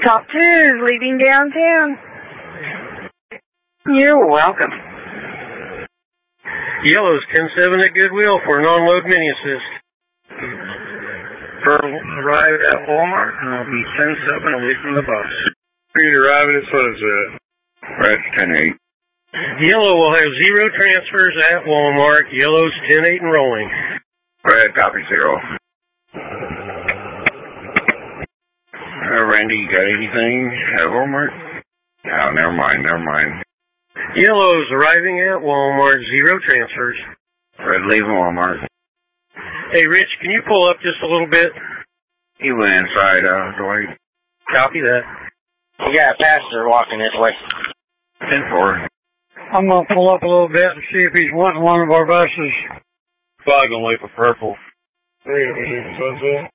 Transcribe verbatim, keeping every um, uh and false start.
Top two is leaving downtown. You're welcome. Yellow's ten seven at Goodwill for non-load mini assist. Purple arrived at Walmart, and I'll be ten seven away from the bus. Green arriving at Sunset. Red ten eight. Yellow will have zero transfers at Walmart. Yellow's ten eight and rolling. Red, copy zero. Uh, Randy, you got anything at Walmart? Oh, never mind, never mind. Yellow's arriving at Walmart. Zero transfers. Red, leaving Walmart. Hey, Rich, can you pull up just a little bit? He went inside, uh, Dwight. Copy that. We got a passenger walking this way. ten four. I'm going to pull up a little bit and see if he's wanting one of our buses. Five gonna wait for purple. Three, Sunset.